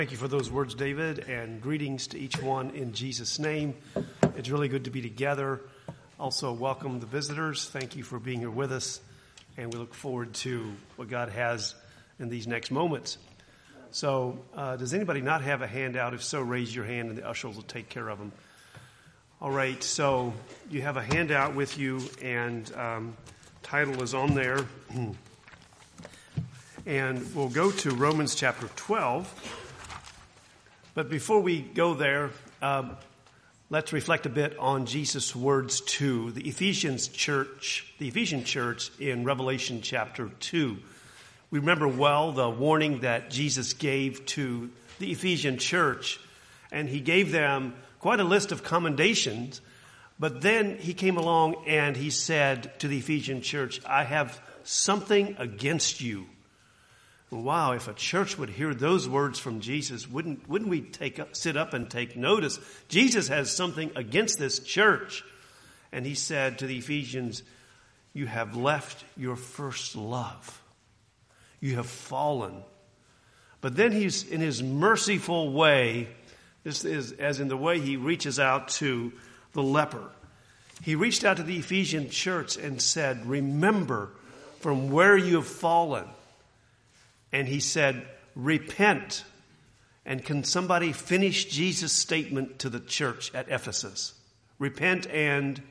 Thank you for those words, David, and greetings to each one in Jesus' name. It's really good to be together. Also, welcome the visitors. Thank you for being here with us, and we look forward to what God has in these next moments. So, does anybody not have a handout? If so, raise your hand, and the ushers will take care of them. All right, so you have a handout with you, and title is on there. And we'll go to Romans chapter 12. But before we go there, let's reflect a bit on Jesus' words to the Ephesian church in Revelation chapter 2. We remember well the warning that Jesus gave to the Ephesian church, and he gave them quite a list of commendations, but then he came along and he said to the Ephesian church, I have something against you. Wow, if a church would hear those words from Jesus, wouldn't we sit up and take notice? Jesus has something against this church. And he said to the Ephesians, you have left your first love. You have fallen. But then he's in his merciful way, this is as in the way he reaches out to the leper. He reached out to the Ephesian church and said, remember from where you have fallen. And he said, repent. And can somebody finish Jesus' statement to the church at Ephesus? Repent and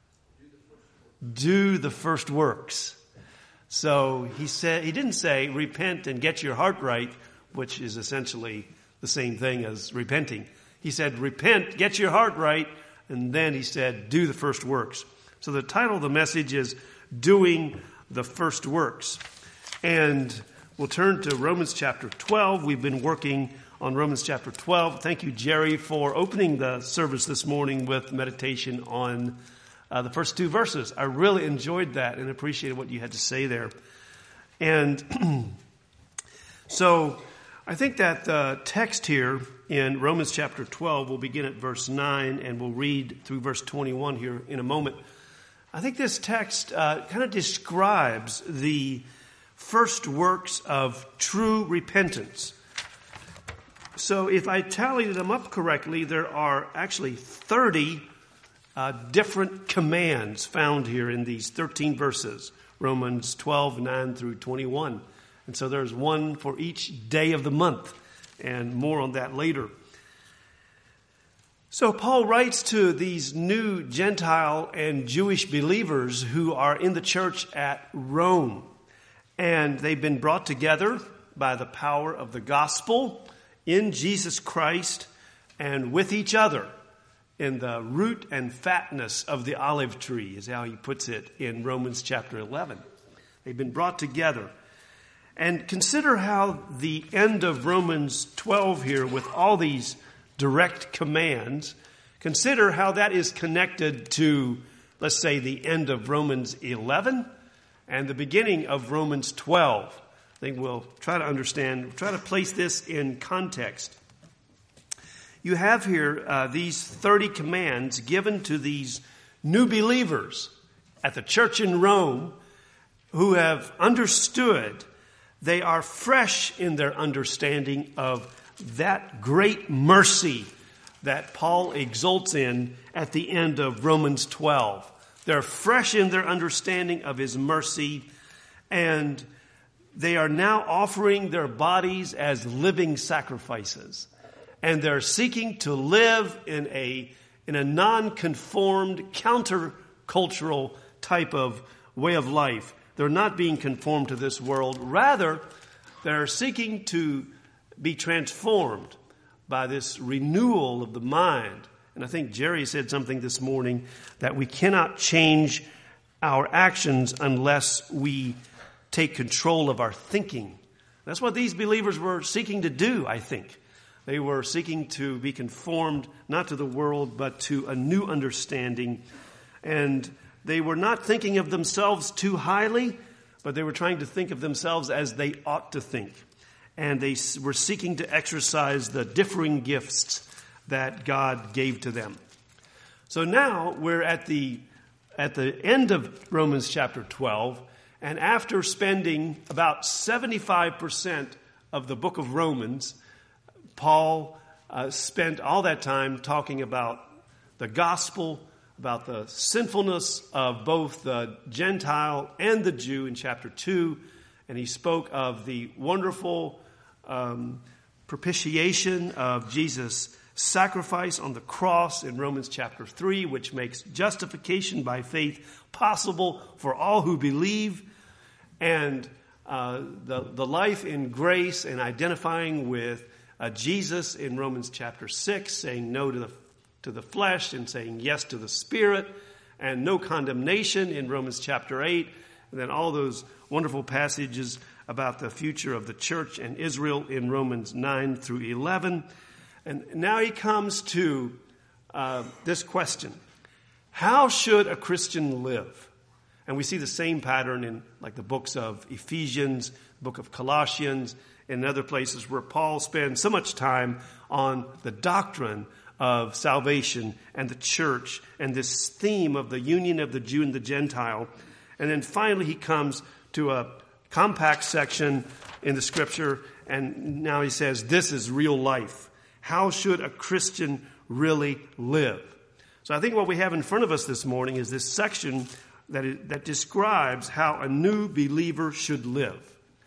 do the first works. So he didn't say repent and get your heart right, which is essentially the same thing as repenting. He said repent, get your heart right, and then he said do the first works. So the title of the message is Doing the First Works. And we'll turn to Romans chapter 12. We've been working on Romans chapter 12. Thank you, Jerry, for opening the service this morning with meditation on the first two verses. I really enjoyed that and appreciated what you had to say there. And so I think that the text here in Romans chapter 12 will begin at verse 9 and we'll read through verse 21 here in a moment. I think this text kind of describes the first works of true repentance. So if I tallied them up correctly, there are actually 30 different commands found here in these 13 verses, Romans 12, 9 through 21. And so there's one for each day of the month, and more on that later. So Paul writes to these new Gentile and Jewish believers who are in the church at Rome. And they've been brought together by the power of the gospel in Jesus Christ and with each other in the root and fatness of the olive tree, is how he puts it in Romans chapter 11. They've been brought together. And consider how the end of Romans 12 here with all these direct commands, consider how that is connected to, let's say, the end of Romans 11 and the beginning of Romans 12. I think we'll try to place this in context. You have here these 30 commands given to these new believers at the church in Rome who have understood, they are fresh in their understanding of that great mercy that Paul exults in at the end of Romans 12. They're fresh in their understanding of his mercy, and they are now offering their bodies as living sacrifices. And they're seeking to live in a non-conformed, countercultural type of way of life. They're not being conformed to this world. Rather, they're seeking to be transformed by this renewal of the mind. And I think Jerry said something this morning that we cannot change our actions unless we take control of our thinking. That's what these believers were seeking to do, I think. They were seeking to be conformed not to the world but to a new understanding. And they were not thinking of themselves too highly, but they were trying to think of themselves as they ought to think. And they were seeking to exercise the differing gifts that God gave to them. So now we're at the end of Romans chapter 12, and after spending about 75% of the book of Romans Paul spent all that time talking about the gospel, about the sinfulness of both the Gentile and the Jew in chapter 2. And he spoke of the wonderful propitiation of Jesus' sacrifice on the cross in Romans chapter 3, which makes justification by faith possible for all who believe, and the life in grace and identifying with Jesus in Romans chapter 6, saying no to the flesh and saying yes to the Spirit, and no condemnation in Romans chapter 8, and then all those wonderful passages about the future of the church and Israel in Romans 9 through 11. And now he comes to this question: how should a Christian live? And we see the same pattern in like the books of Ephesians, book of Colossians, and other places where Paul spends so much time on the doctrine of salvation and the church and this theme of the union of the Jew and the Gentile. And then finally he comes to a compact section in the scripture, and now he says, this is real life. How should a Christian really live? So I think what we have in front of us this morning is this section that describes how a new believer should live.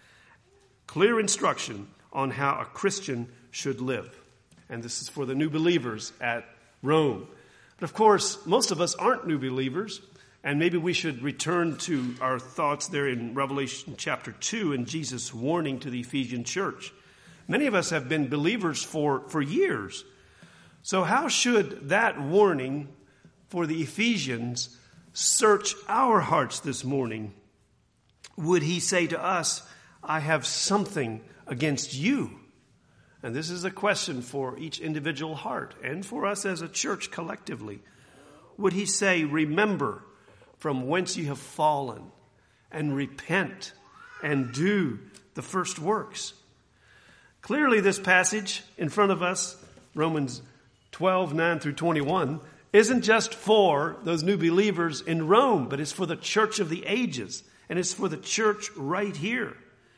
Clear instruction on how a Christian should live. And this is for the new believers at Rome. But of course, most of us aren't new believers, and maybe we should return to our thoughts there in Revelation chapter 2 and Jesus' warning to the Ephesian church. Many of us have been believers for years. So how should that warning for the Ephesians search our hearts this morning? Would he say to us, I have something against you? And this is a question for each individual heart and for us as a church collectively. Would he say, remember from whence you have fallen, and repent and do the first works? Clearly, this passage in front of us, Romans 12, 9 through 21, isn't just for those new believers in Rome, but it's for the church of the ages, and it's for the church right here.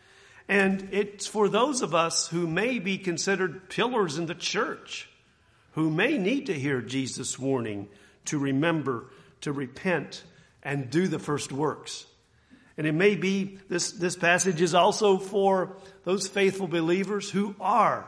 And it's for those of us who may be considered pillars in the church, who may need to hear Jesus' warning to remember, to repent, and do the first works. And it may be this passage is also for those faithful believers who are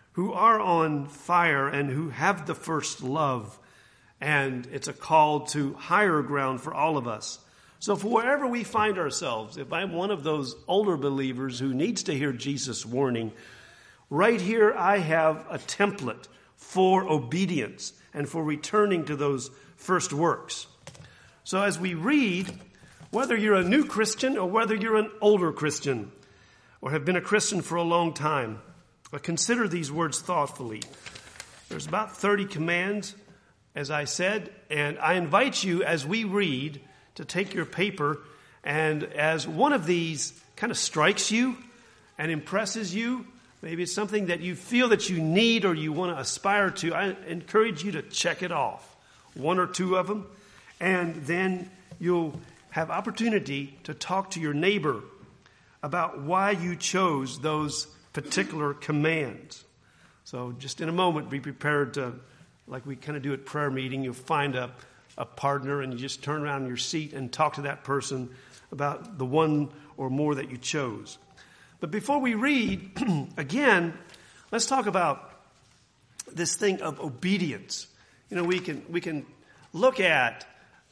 on fire and who have the first love. And it's a call to higher ground for all of us. So for wherever we find ourselves, if I'm one of those older believers who needs to hear Jesus' warning, right here I have a template for obedience and for returning to those first works. So as we read, whether you're a new Christian or whether you're an older Christian or have been a Christian for a long time, consider these words thoughtfully. There's about 30 commands, as I said, and I invite you as we read to take your paper, and as one of these kind of strikes you and impresses you, maybe it's something that you feel that you need or you want to aspire to, I encourage you to check it off, one or two of them, and then you'll have opportunity to talk to your neighbor about why you chose those particular commands. So just in a moment, be prepared to, like we kind of do at prayer meeting, you'll find a partner and you just turn around in your seat and talk to that person about the one or more that you chose. But before we read, again, let's talk about this thing of obedience. You know, we can look at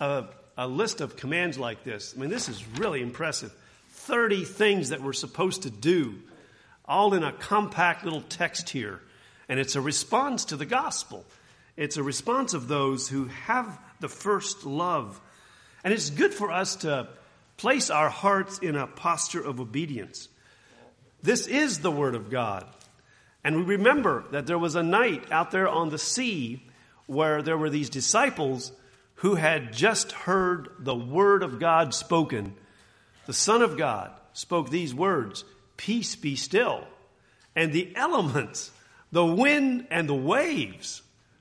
a list of commands like this. I mean, this is really impressive. 30 things that we're supposed to do, all in a compact little text here. And it's a response to the gospel. It's a response of those who have the first love. And it's good for us to place our hearts in a posture of obedience. This is the Word of God. And we remember that there was a night out there on the sea where there were these disciples who had just heard the Word of God spoken. The Son of God spoke these words, "Peace, be still." And the elements, the wind and the waves,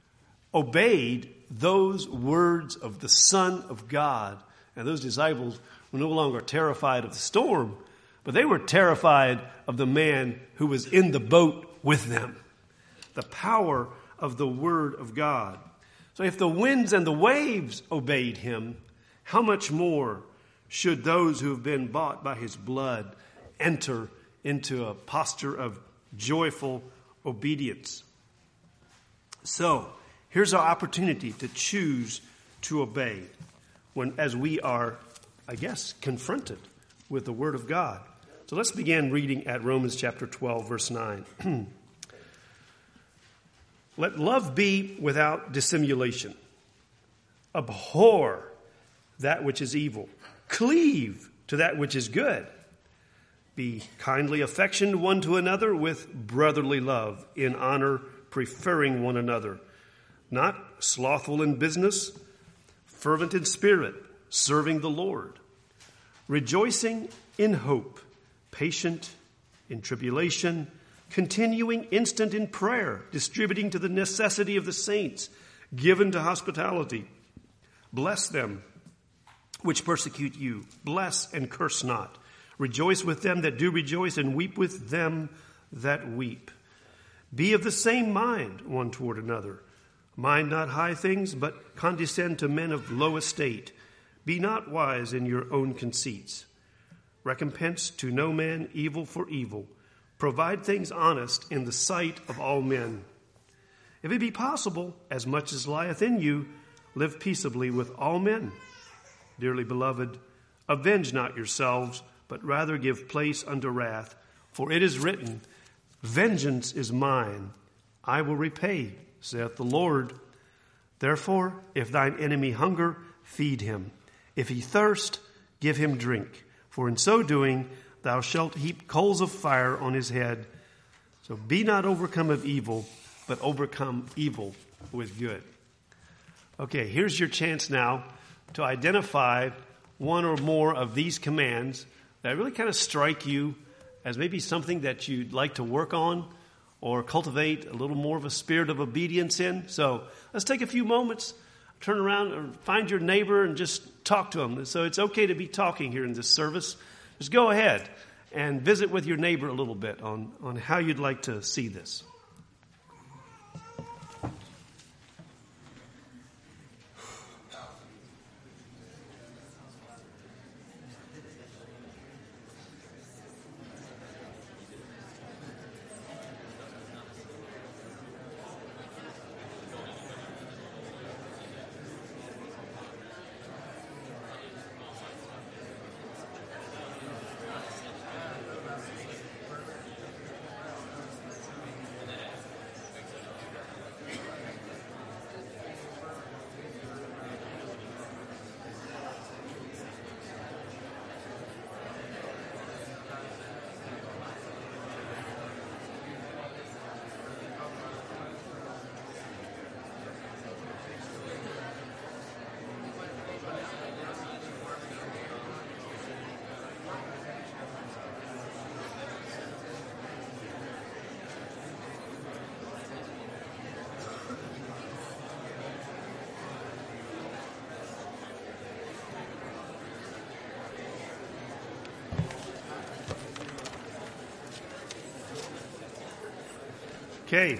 obeyed those words of the Son of God. And those disciples were no longer terrified of the storm, but they were terrified of the man who was in the boat with them. the power of the word of God. So if the winds and the waves obeyed him, how much more should those who have been bought by his blood enter into a posture of joyful obedience? So here's our opportunity to choose to obey as we are, I guess, confronted with the word of God. So let's begin reading at Romans chapter 12, verse 9. Let love be without dissimulation. Abhor that which is evil. Cleave to that which is good. Be kindly affectioned one to another with brotherly love, in honor, preferring one another. Not slothful in business, fervent in spirit, serving the Lord. Rejoicing in hope, patient in tribulation, continuing instant in prayer, distributing to the necessity of the saints, given to hospitality. Bless them which persecute you. Bless and curse not. Rejoice with them that do rejoice, and weep with them that weep. Be of the same mind one toward another. Mind not high things, but condescend to men of low estate. Be not wise in your own conceits. Recompense to no man evil for evil. Provide things honest in the sight of all men. If it be possible, as much as lieth in you, live peaceably with all men. Dearly beloved, avenge not yourselves, but rather give place unto wrath. For it is written, Vengeance is mine, I will repay, saith the Lord. Therefore, if thine enemy hunger, feed him. If he thirst, give him drink. For in so doing, thou shalt heap coals of fire on his head. So be not overcome of evil, but overcome evil with good. Okay, here's your chance now to identify one or more of these commands that really kind of strike you as maybe something that you'd like to work on or cultivate a little more of a spirit of obedience in. So let's take a few moments, turn around or find your neighbor and just talk to them. So it's okay to be talking here in this service. Just go ahead and visit with your neighbor a little bit on how you'd like to see this. Okay.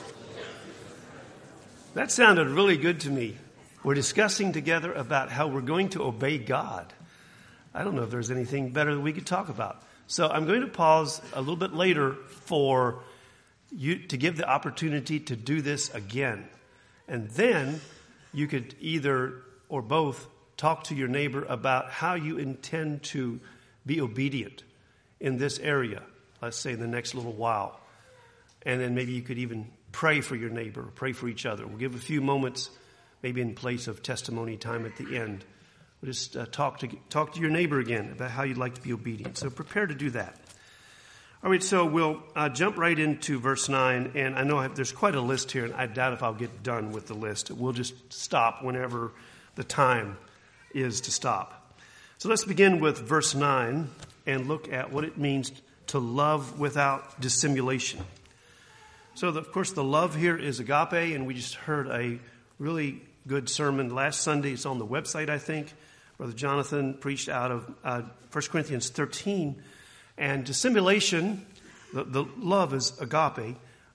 That sounded really good to me. We're discussing together about how we're going to obey God. I don't know if there's anything better that we could talk about. So I'm going to pause a little bit later for you to give the opportunity to do this again. And then you could either or both talk to your neighbor about how you intend to be obedient in this area, let's say in the next little while. And then maybe you could even pray for your neighbor, pray for each other. We'll give a few moments, maybe in place of testimony time at the end. We'll just talk to your neighbor again about how you'd like to be obedient. So prepare to do that. All right, so we'll jump right into verse 9. And I know there's quite a list here, and I doubt if I'll get done with the list. We'll just stop whenever the time is to stop. So let's begin with verse 9 and look at what it means to love without dissimulation. So, of course, the love here is agape, and we just heard a really good sermon last Sunday. It's on the website, I think. Brother Jonathan preached out of 1 Corinthians 13. And dissimulation, the love is agape.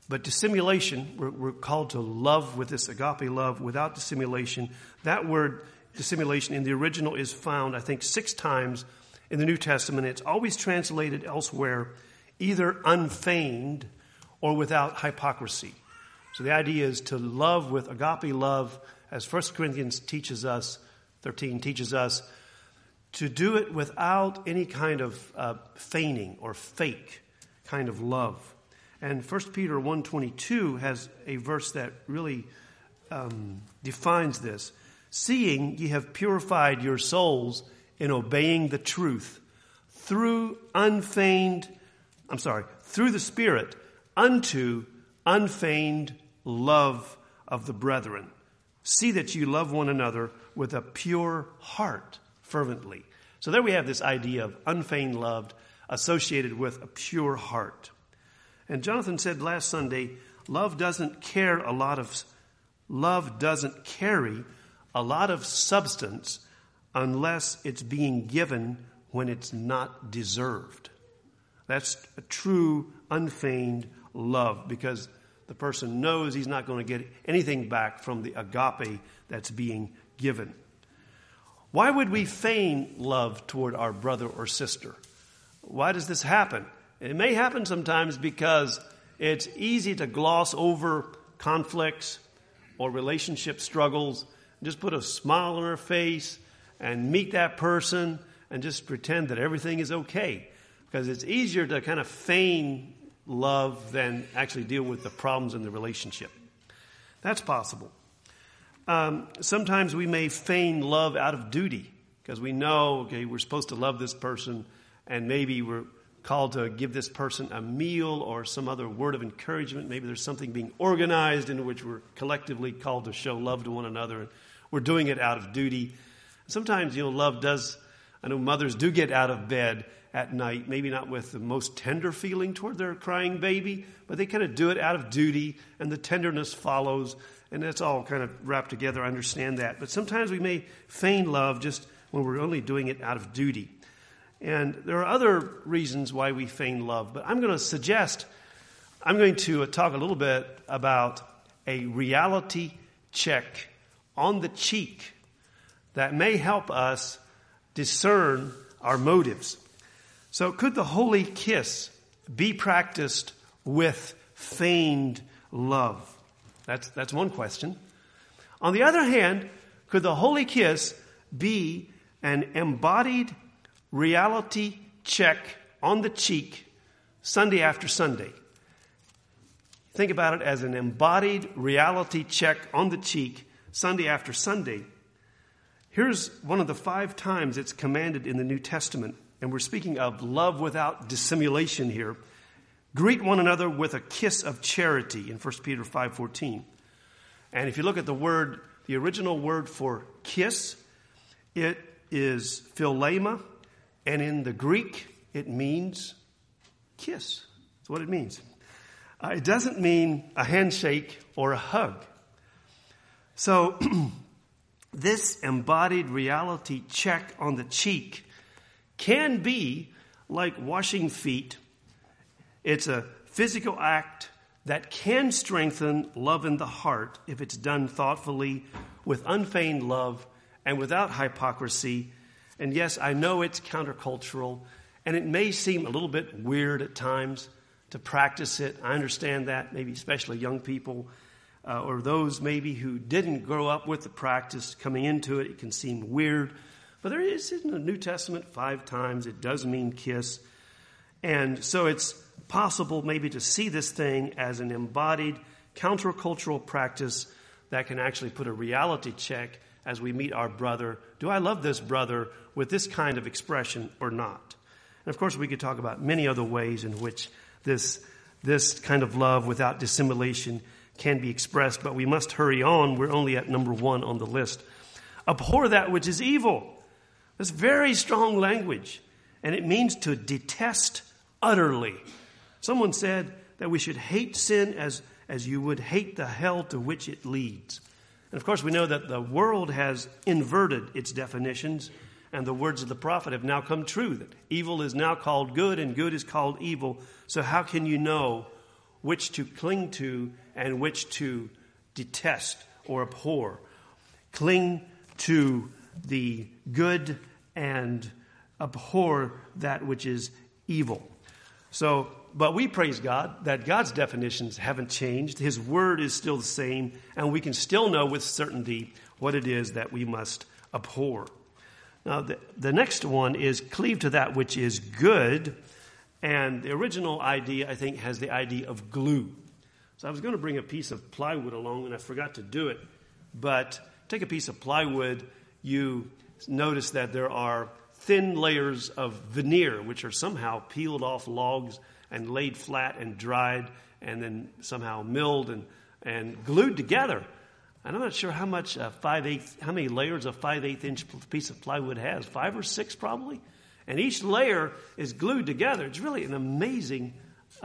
But dissimulation, we're called to love with this agape love without dissimulation. That word dissimulation in the original is found, I think, 6 times in the New Testament. It's always translated elsewhere either unfeigned or without hypocrisy. So the idea is to love with agape love, as 1 Corinthians 13 teaches us, to do it without any kind of feigning or fake kind of love. And 1 Peter 1:22 has a verse that really defines this. Seeing ye have purified your souls in obeying the truth through the Spirit unto unfeigned love of the brethren. See that you love one another with a pure heart fervently. So there we have this idea of unfeigned love associated with a pure heart. And Jonathan said last Sunday, love doesn't carry a lot of substance unless it's being given when it's not deserved. That's a true unfeigned love, because the person knows he's not going to get anything back from the agape that's being given. Why would we feign love toward our brother or sister? Why does this happen? It may happen sometimes because it's easy to gloss over conflicts or relationship struggles, just put a smile on our face and meet that person and just pretend that everything is okay. Because it's easier to kind of feign love than actually deal with the problems in the relationship. That's possible. Sometimes we may feign love out of duty because we know, okay, we're supposed to love this person, and maybe we're called to give this person a meal or some other word of encouragement. Maybe there's something being organized in which we're collectively called to show love to one another, and we're doing it out of duty. Sometimes, love does, I know mothers do get out of bed at night, maybe not with the most tender feeling toward their crying baby, but they kind of do it out of duty, and the tenderness follows, and that's all kind of wrapped together. I understand that. But sometimes we may feign love just when we're only doing it out of duty. And there are other reasons why we feign love, but I'm going to talk a little bit about a reality check on the cheek that may help us discern our motives. So could the holy kiss be practiced with feigned love? That's one question. On the other hand, could the holy kiss be an embodied reality check on the cheek Sunday after Sunday? Think about it as an embodied reality check on the cheek Sunday after Sunday. Here's one of the 5 times it's commanded in the New Testament, and we're speaking of love without dissimulation here. Greet one another with a kiss of charity in 1 Peter 5:14. And if you look at the original word for kiss, it is philema, and in the Greek, it means kiss. That's what it means. It doesn't mean a handshake or a hug. So this embodied reality check on the cheek can be like washing feet. It's a physical act that can strengthen love in the heart if it's done thoughtfully, with unfeigned love and without hypocrisy. And yes, I know it's countercultural, and it may seem a little bit weird at times to practice it. I understand that, maybe especially young people or those maybe who didn't grow up with the practice coming into it. It can seem weird. But there is in the New Testament 5 times it does mean kiss. And so it's possible maybe to see this thing as an embodied countercultural practice that can actually put a reality check as we meet our brother. Do I love this brother with this kind of expression or not? And of course, we could talk about many other ways in which this kind of love without dissimulation can be expressed, but we must hurry on. We're only at number 1 on the list. Abhor that which is evil. That's very strong language, and it means to detest utterly. Someone said that we should hate sin as you would hate the hell to which it leads. And of course, we know that the world has inverted its definitions, and the words of the prophet have now come true, that evil is now called good and good is called evil. So how can you know which to cling to and which to detest or abhor. Cling to the good and abhor that which is evil. So, but we praise God that God's definitions haven't changed. His word is still the same, and we can still know with certainty what it is that we must abhor. Now, the next one is cleave to that which is good. And the original idea, I think, has the idea of glue. So I was going to bring a piece of plywood along, and I forgot to do it. But take a piece of plywood, you notice that there are thin layers of veneer, which are somehow peeled off logs and laid flat and dried, and then somehow milled and glued together. And I'm not sure how many layers a 5/8 inch piece of plywood has. 5 or 6 probably. And each layer is glued together. It's really an amazing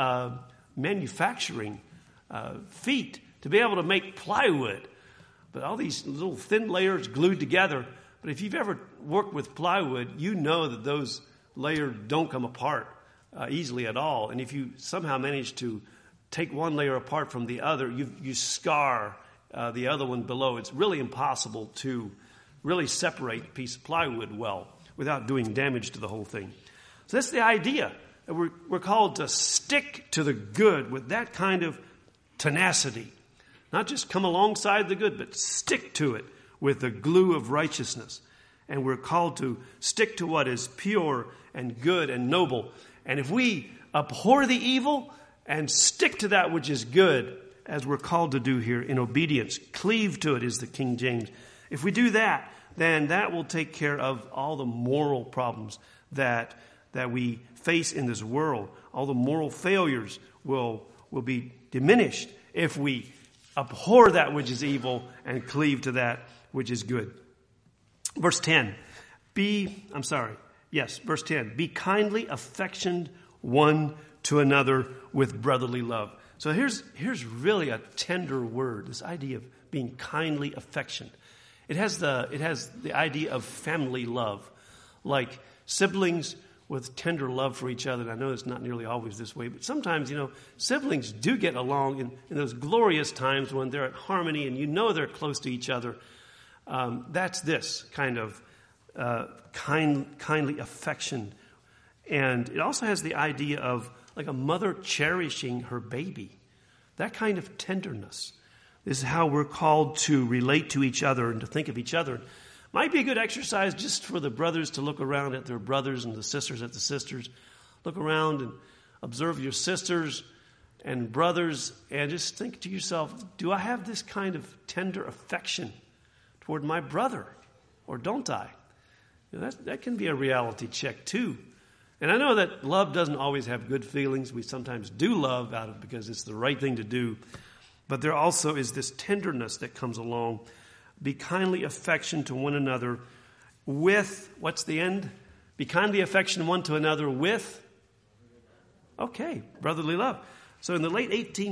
manufacturing feat to be able to make plywood. But all these little thin layers glued together. But if you've ever worked with plywood, you know that those layers don't come apart easily at all. And if you somehow manage to take one layer apart from the other, you scar the other one below. It's really impossible to really separate a piece of plywood well without doing damage to the whole thing. So that's the idea. That we're called to stick to the good with that kind of tenacity. Not just come alongside the good, but stick to it with the glue of righteousness. And we're called to stick to what is pure and good and noble. And if we abhor the evil and stick to that which is good, as we're called to do here in obedience, cleave to it is the King James. If we do that, then that will take care of all the moral problems that we face in this world. All the moral failures will be diminished if we abhor that which is evil and cleave to that which is good. Verse 10. Verse 10. Be kindly affectioned one to another with brotherly love. So here's really a tender word, this idea of being kindly affectioned. It has the idea of family love, like siblings with tender love for each other. And I know it's not nearly always this way, but sometimes, siblings do get along in those glorious times when they're at harmony and they're close to each other. That's this kind of kindly affection. And it also has the idea of like a mother cherishing her baby. That kind of tenderness. This is how we're called to relate to each other and to think of each other. Might be a good exercise just for the brothers to look around at their brothers and the sisters at the sisters. Look around and observe your sisters and brothers and just think to yourself, do I have this kind of tender affection toward my brother or don't I? That can be a reality check too. And I know that love doesn't always have good feelings. We sometimes do love out of because it's the right thing to do. But there also is this tenderness that comes along. Be kindly affectioned to one another with, what's the end? Be kindly affectioned one to another with, brotherly love. So in the late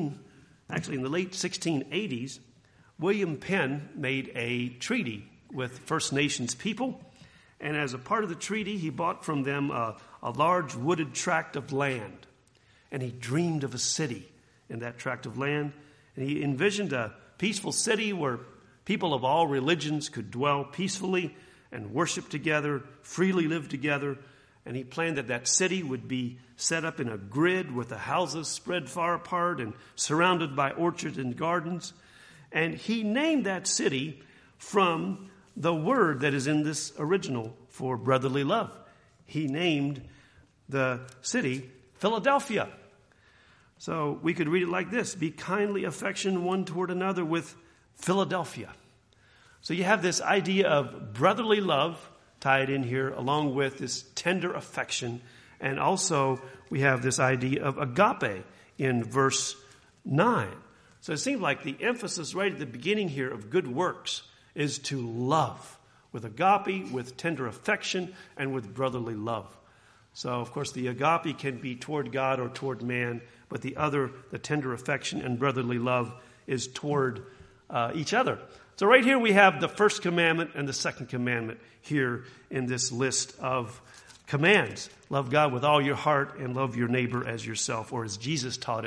1680s, William Penn made a treaty with First Nations people. And as a part of the treaty, he bought from them a large wooded tract of land. And he dreamed of a city in that tract of land. And he envisioned a peaceful city where people of all religions could dwell peacefully and worship together, freely live together. And he planned that city would be set up in a grid with the houses spread far apart and surrounded by orchards and gardens. And he named that city from the word that is in this original for brotherly love. He named the city Philadelphia. So we could read it like this: be kindly affectioned one toward another with Philadelphia. So you have this idea of brotherly love tied in here along with this tender affection. And also we have this idea of agape in verse 9. So it seems like the emphasis right at the beginning here of good works is to love with agape, with tender affection, and with brotherly love. So, of course, the agape can be toward God or toward man, but the tender affection and brotherly love is toward each other. So right here we have the first commandment and the second commandment here in this list of commands. Love God with all your heart and love your neighbor as yourself, or as Jesus taught it,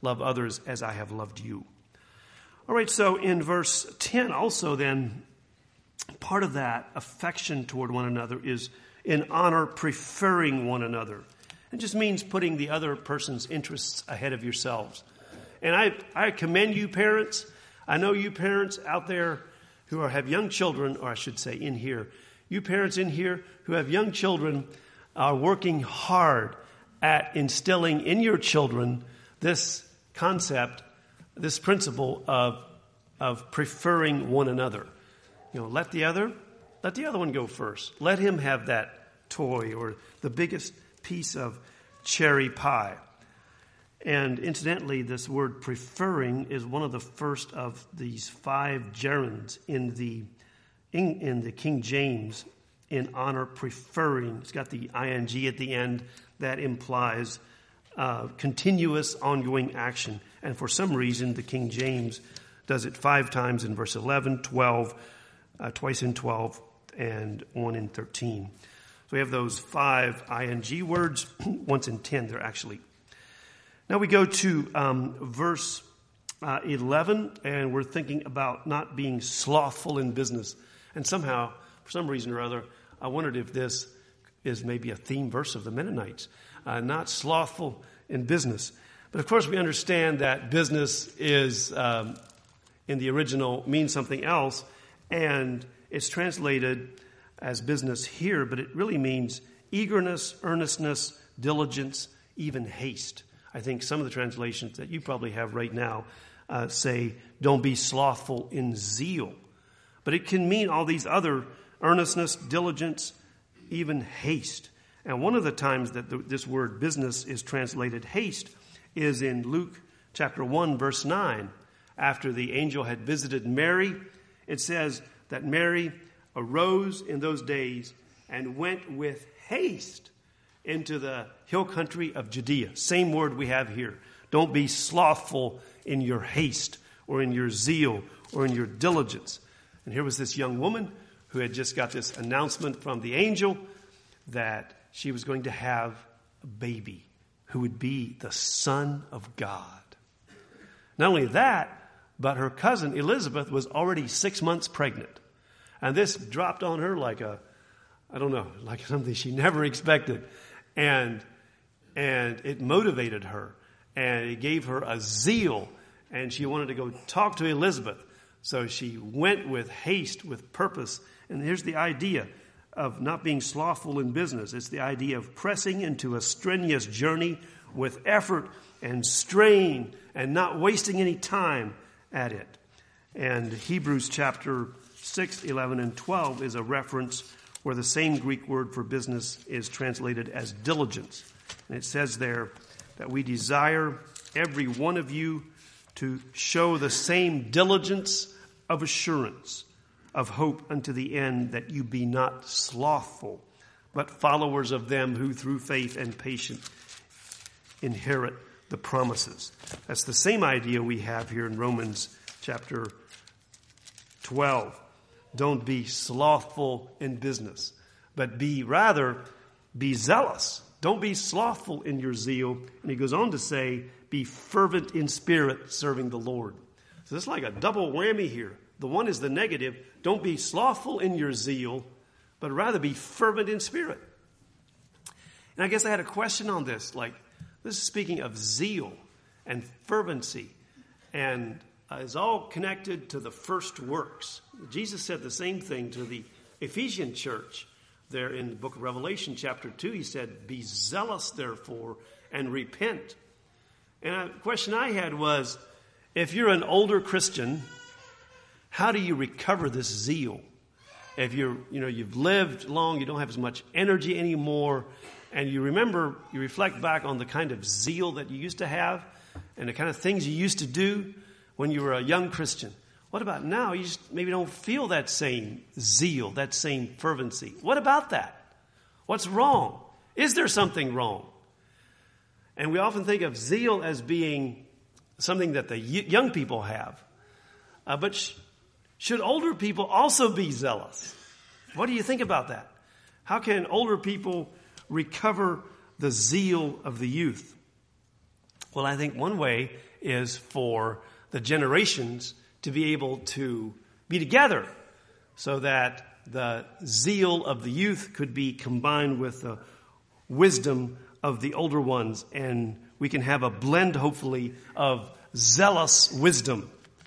love others as I have loved you. All right, so in verse 10 also then, part of that affection toward one another is in honor, preferring one another. It just means putting the other person's interests ahead of yourselves. And I commend you parents. I know you parents out there who have young children, or I should say in here, you parents in here who have young children are working hard at instilling in your children this concept, this principle of preferring one another. Let the other one go first. Let him have that toy or the biggest piece of cherry pie. And incidentally, this word preferring is one of the first of these 5 gerunds in the King James, in honor, preferring. It's got the ing at the end that implies continuous, ongoing action. And for some reason, the King James does it 5 times in verse 11, 12, twice in 12, and 1 in 13. So we have those 5 ing words, once in 10 they're actually. Now we go to verse 11, and we're thinking about not being slothful in business. And somehow, for some reason or other, I wondered if this is maybe a theme verse of the Mennonites. Not slothful in business. But of course we understand that business is, in the original, means something else. And it's translated as business here, but it really means eagerness, earnestness, diligence, even haste. I think some of the translations that you probably have right now say, don't be slothful in zeal. But it can mean all these other earnestness, diligence, even haste. And one of the times that this word business is translated haste is in Luke chapter 1, verse 9. After the angel had visited Mary, it says that Mary arose in those days and went with haste into the hill country of Judea. Same word we have here. Don't be slothful in your haste or in your zeal or in your diligence. And here was this young woman who had just got this announcement from the angel that she was going to have a baby who would be the Son of God. Not only that, but her cousin Elizabeth was already 6 months pregnant. And this dropped on her like something she never expected. And it motivated her. And it gave her a zeal. And she wanted to go talk to Elizabeth. So she went with haste, with purpose. And here's the idea of not being slothful in business. It's the idea of pressing into a strenuous journey with effort and strain and not wasting any time at it. And Hebrews chapter 6, 11, and 12 is a reference where the same Greek word for business is translated as diligence. And it says there that we desire every one of you to show the same diligence of assurance of hope unto the end, that you be not slothful, but followers of them who through faith and patience inherit the promises. That's the same idea we have here in Romans chapter 12. Don't be slothful in business, but be zealous. Don't be slothful in your zeal. And he goes on to say, be fervent in spirit, serving the Lord. So it's like a double whammy here. The one is the negative. Don't be slothful in your zeal, but rather be fervent in spirit. And I guess I had a question on this. Like, this is speaking of zeal and fervency, and is all connected to the first works. Jesus said the same thing to the Ephesian church there in the book of Revelation chapter 2. He said, be zealous therefore and repent. And a question I had was, if you're an older Christian, how do you recover this zeal? If you've lived long, you don't have as much energy anymore, and you reflect back on the kind of zeal that you used to have and the kind of things you used to do when you were a young Christian. What about now? You just maybe don't feel that same zeal, that same fervency. What about that? What's wrong? Is there something wrong? And we often think of zeal as being something that the young people have. But should older people also be zealous? What do you think about that? How can older people recover the zeal of the youth? Well, I think one way is for the generations to be able to be together so that the zeal of the youth could be combined with the wisdom of the older ones, and we can have a blend, hopefully, of zealous wisdom.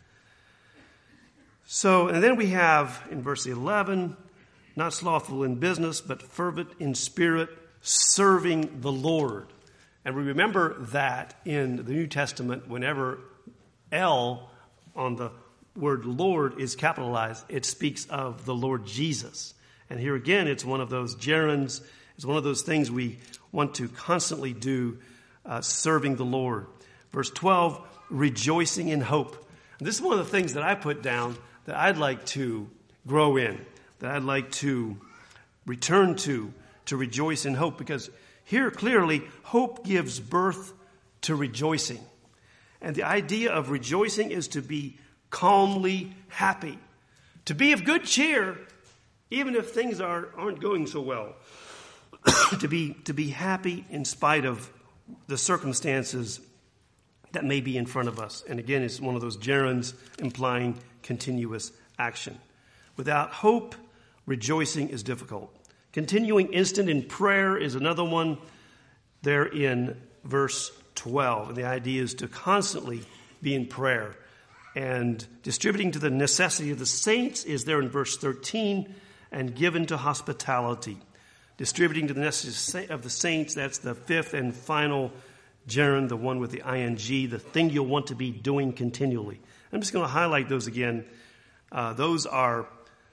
So, and then we have in verse 11, not slothful in business, but fervent in spirit, serving the Lord. And we remember that in the New Testament, whenever L on the word Lord is capitalized, it speaks of the Lord Jesus. And here again, it's one of those gerunds. It's one of those things we want to constantly do, serving the Lord. Verse 12, rejoicing in hope. And this is one of the things that I put down that I'd like to grow in, that I'd like to return to rejoice in hope. Because here clearly, hope gives birth to rejoicing. And the idea of rejoicing is to be calmly happy, to be of good cheer, even if things aren't going so well, to be happy in spite of the circumstances that may be in front of us. And again, it's one of those gerunds implying continuous action. Without hope, rejoicing is difficult. Continuing instant in prayer is another one there in verse 12. And the idea is to constantly be in prayer. And distributing to the necessity of the saints is there in verse 13, and given to hospitality. Distributing to the necessity of the saints, that's the fifth and final gerund, the one with the ing, the thing you'll want to be doing continually. I'm just going to highlight those again. Those are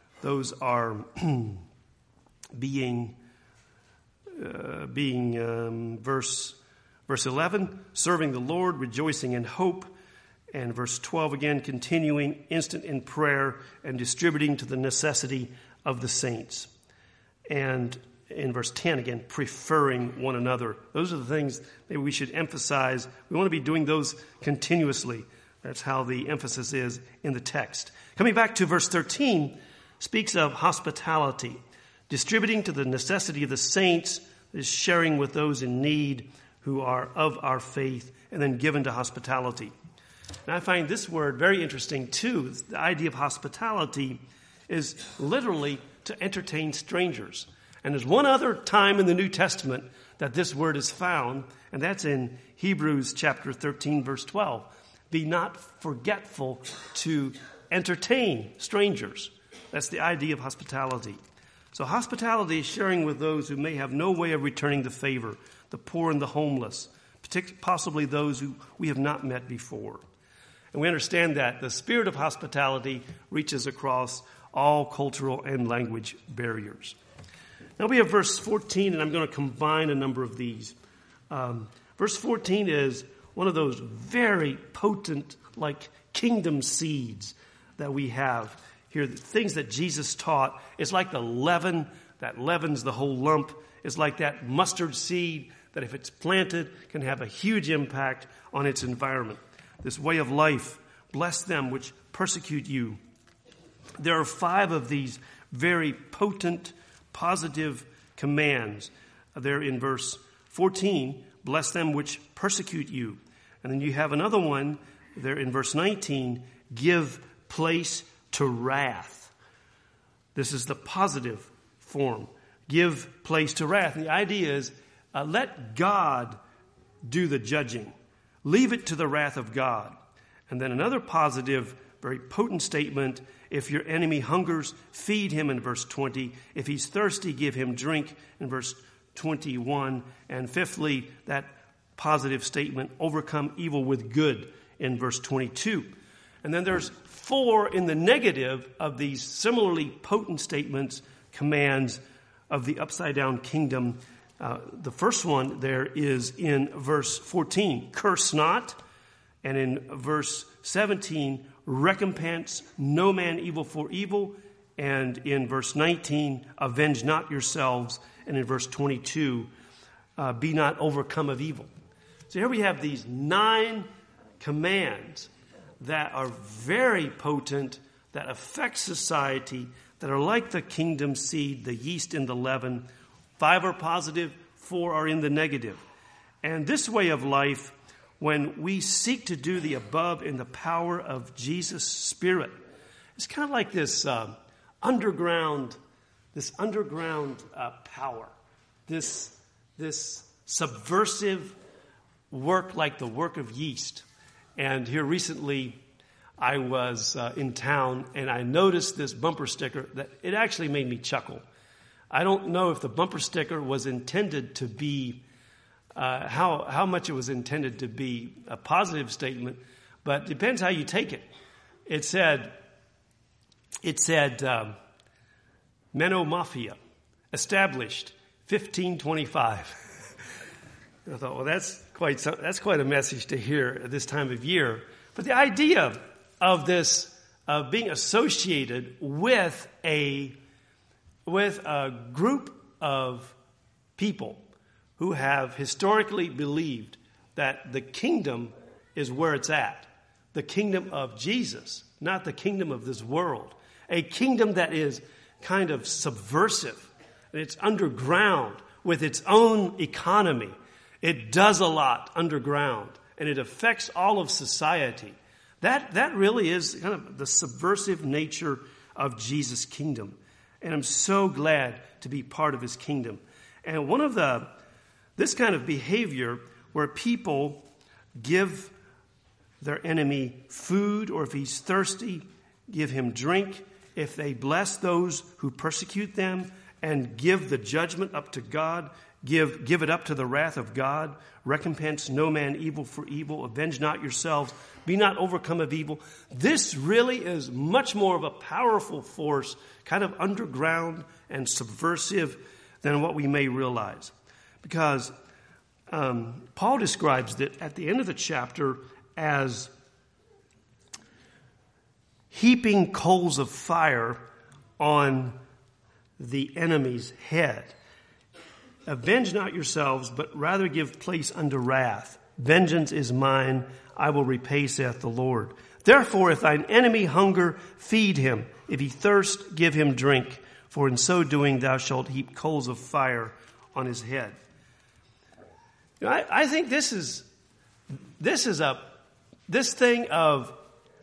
being verse 11, serving the Lord, rejoicing in hope. And verse 12 again, continuing instant in prayer and distributing to the necessity of the saints. And in verse 10 again, preferring one another. Those are the things that we should emphasize. We want to be doing those continuously. That's how the emphasis is in the text. Coming back to verse 13, speaks of hospitality. Distributing to the necessity of the saints is sharing with those in need who are of our faith, and then given to hospitality. And I find this word very interesting too. The idea of hospitality is literally to entertain strangers. And there's one other time in the New Testament that this word is found, and that's in Hebrews chapter 13, verse 12. Be not forgetful to entertain strangers. That's the idea of hospitality. So hospitality is sharing with those who may have no way of returning the favor, the poor and the homeless, possibly those who we have not met before. And we understand that the spirit of hospitality reaches across all cultural and language barriers. Now we have verse 14, and I'm going to combine a number of these. Verse 14 is one of those very potent, like kingdom seeds that we have here. The things that Jesus taught, it's like the leaven that leavens the whole lump. It's like that mustard seed that if it's planted can have a huge impact on its environment. This way of life, bless them which persecute you. There are 5 of these very potent, positive commands. There in verse 14, bless them which persecute you. And then you have another one there in verse 19, give place to wrath. This is the positive form. Give place to wrath. And the idea is let God do the judging. Leave it to the wrath of God. And then another positive, very potent statement, if your enemy hungers, feed him in verse 20. If he's thirsty, give him drink in verse 21. And fifthly, that positive statement, overcome evil with good in verse 22. And then there's 4 in the negative of these similarly potent statements, commands of the upside down kingdom. The first one there is in verse 14, curse not. And in verse 17, recompense no man evil for evil. And in verse 19, avenge not yourselves. And in verse 22, be not overcome of evil. So here we have these 9 commands that are very potent, that affect society, that are like the kingdom seed, the yeast in the leaven. 5 are positive, 4 are in the negative. And this way of life when we seek to do the above in the power of Jesus' Spirit. It's kind of like this underground power, this subversive work like the work of yeast. And here recently, I was in town, and I noticed this bumper sticker that it actually made me chuckle. I don't know if the bumper sticker was intended to be how much it was intended to be a positive statement, but it depends how you take it. It said, Menno Mafia, established 1525. I thought, well, that's quite a message to hear at this time of year. But the idea of this, of being associated with a group of people who have historically believed that the kingdom is where it's at. The kingdom of Jesus, not the kingdom of this world. A kingdom that is kind of subversive. And it's underground with its own economy. It does a lot underground. And it affects all of society. That really is kind of the subversive nature of Jesus' kingdom. And I'm so glad to be part of his kingdom. And this kind of behavior where people give their enemy food, or if he's thirsty, give him drink. If they bless those who persecute them and give the judgment up to God, give it up to the wrath of God, recompense no man evil for evil, avenge not yourselves, be not overcome of evil. This really is much more of a powerful force, kind of underground and subversive than what we may realize. Because Paul describes it at the end of the chapter as heaping coals of fire on the enemy's head. Avenge not yourselves, but rather give place unto wrath. Vengeance is mine, I will repay, saith the Lord. Therefore, if thine enemy hunger, feed him. If he thirst, give him drink. For in so doing thou shalt heap coals of fire on his head. I think this thing of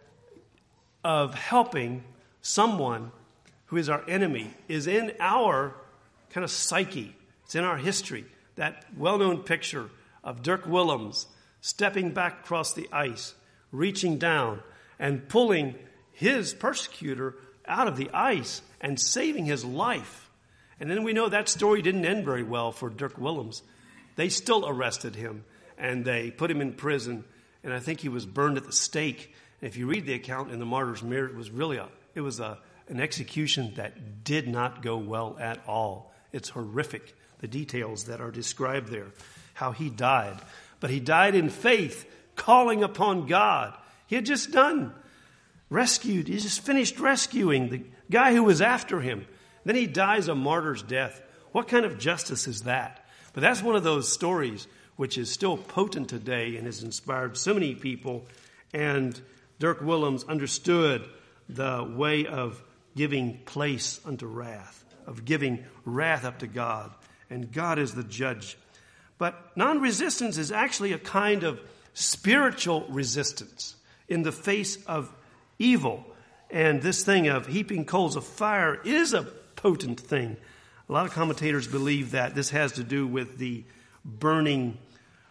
helping someone who is our enemy is in our kind of psyche. It's in our history. That well-known picture of Dirk Willems stepping back across the ice, reaching down and pulling his persecutor out of the ice and saving his life. And then we know that story didn't end very well for Dirk Willems. They still arrested him and they put him in prison. And I think he was burned at the stake. And if you read the account in the Martyr's Mirror, it was an execution that did not go well at all. It's horrific, the details that are described there, how he died. But he died in faith, calling upon God. He had just rescued. He just finished rescuing the guy who was after him. Then he dies a martyr's death. What kind of justice is that? But that's one of those stories which is still potent today and has inspired so many people. And Dirk Willems understood the way of giving place unto wrath, of giving wrath up to God. And God is the judge. But non-resistance is actually a kind of spiritual resistance in the face of evil. And this thing of heaping coals of fire is a potent thing. A lot of commentators believe that this has to do with the burning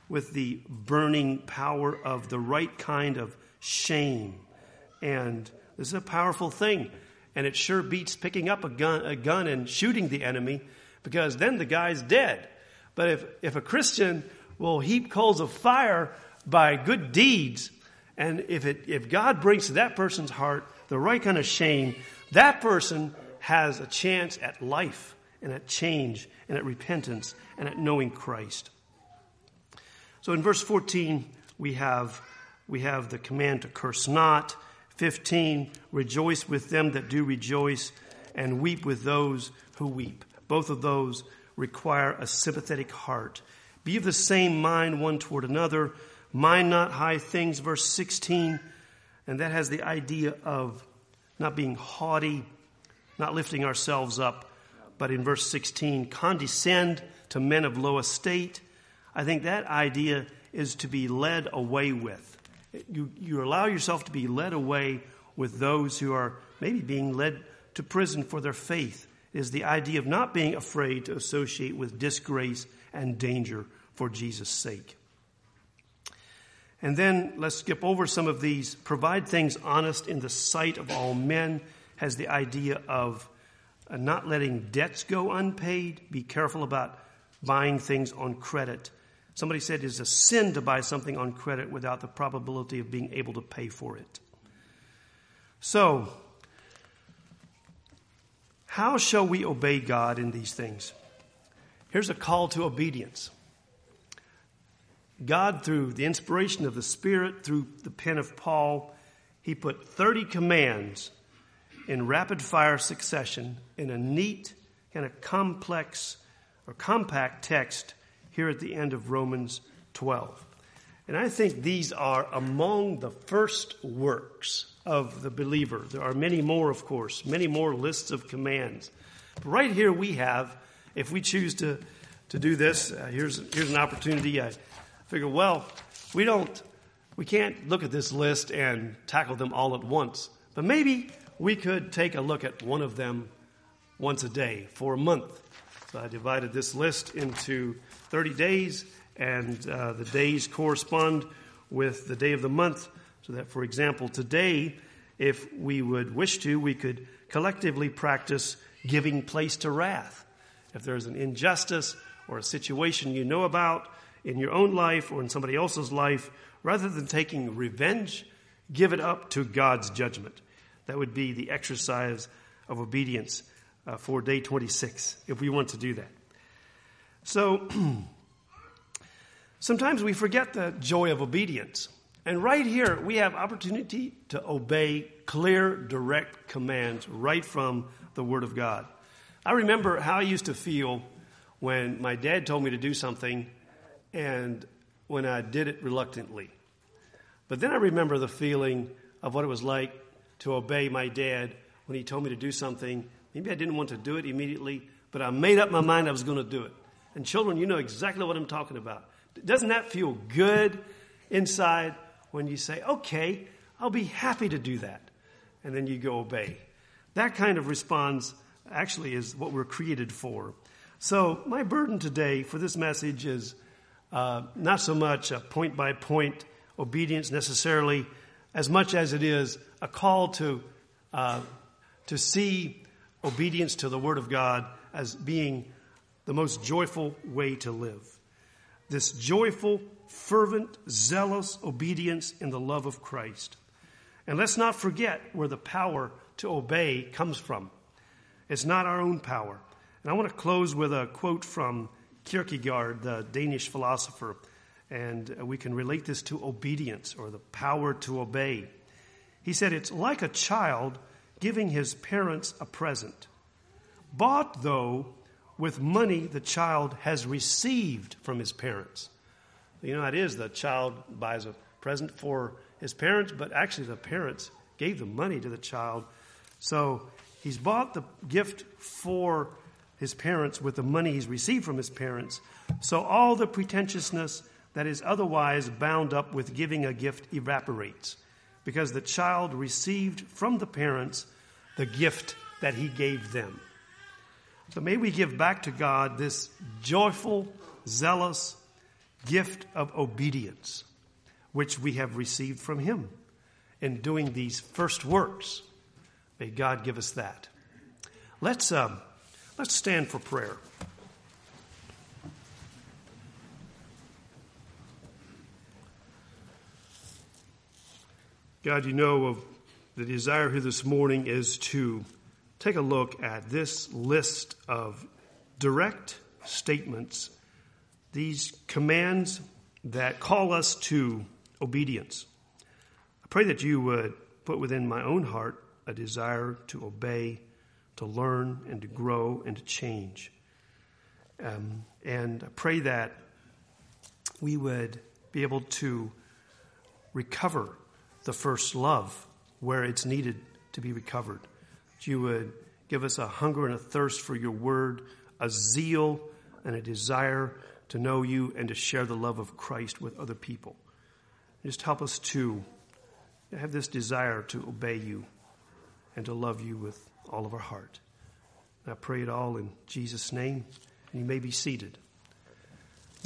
power of the right kind of shame. And this is a powerful thing. And it sure beats picking up a gun and shooting the enemy, because then the guy's dead. But if a Christian will heap coals of fire by good deeds, and if God brings to that person's heart the right kind of shame, that person has a chance at life and at change and at repentance and at knowing Christ. So in verse 14, we have the command to curse not. 15, rejoice with them that do rejoice, and weep with those who weep. Both of those require a sympathetic heart. Be of the same mind one toward another. Mind not high things, verse 16. And that has the idea of not being haughty, not lifting ourselves up. But in verse 16, condescend to men of low estate. I think that idea is to be led away with. You allow yourself to be led away with those who are maybe being led to prison for their faith. It is the idea of not being afraid to associate with disgrace and danger for Jesus' sake. And then let's skip over some of these. Provide things honest in the sight of all men has the idea of not letting debts go unpaid. Be careful about buying things on credit. Somebody said it's a sin to buy something on credit without the probability of being able to pay for it. So, how shall we obey God in these things? Here's a call to obedience. God, through the inspiration of the Spirit, through the pen of Paul, he put 30 commands in rapid-fire succession in a neat, kind of complex or compact text here at the end of Romans 12. And I think these are among the first works of the believer. There are many more, of course, many more lists of commands. But right here we have, if we choose to do this, here's an opportunity. I figure, well, we can't look at this list and tackle them all at once. But maybe we could take a look at one of them once a day for a month. So I divided this list into 30 days, and the days correspond with the day of the month. So that, for example, today, if we would wish to, we could collectively practice giving place to wrath. If there's an injustice or a situation you know about in your own life or in somebody else's life, rather than taking revenge, give it up to God's judgment. That would be the exercise of obedience for day 26, if we want to do that. So, sometimes we forget the joy of obedience. And right here, we have opportunity to obey clear, direct commands right from the Word of God. I remember how I used to feel when my dad told me to do something and when I did it reluctantly. But then I remember the feeling of what it was like to obey my dad when he told me to do something. Maybe I didn't want to do it immediately, but I made up my mind I was going to do it. And children, you know exactly what I'm talking about. Doesn't that feel good inside when you say, okay, I'll be happy to do that? And then you go obey. That kind of response actually is what we're created for. So my burden today for this message is not so much a point-by-point obedience necessarily, as much as it is a call to see obedience to the Word of God as being the most joyful way to live. This joyful, fervent, zealous obedience in the love of Christ. And let's not forget where the power to obey comes from. It's not our own power. And I want to close with a quote from Kierkegaard, the Danish philosopher, and we can relate this to obedience or the power to obey. He said, it's like a child giving his parents a present, bought, though, with money the child has received from his parents. You know how it is, the child buys a present for his parents, but actually the parents gave the money to the child. So he's bought the gift for his parents with the money he's received from his parents. So all the pretentiousness that is otherwise bound up with giving a gift evaporates, because the child received from the parents the gift that he gave them. So may we give back to God this joyful, zealous gift of obedience, which we have received from him in doing these first works. May God give us that. Let's stand for prayer. God, you know of the desire here this morning is to take a look at this list of direct statements, these commands that call us to obedience. I pray that you would put within my own heart a desire to obey, to learn, and to grow, and to change. And I pray that we would be able to recover the first love where it's needed to be recovered. That you would give us a hunger and a thirst for your word, a zeal and a desire to know you and to share the love of Christ with other people. Just help us to have this desire to obey you and to love you with all of our heart. I pray it all in Jesus' name. You may be seated.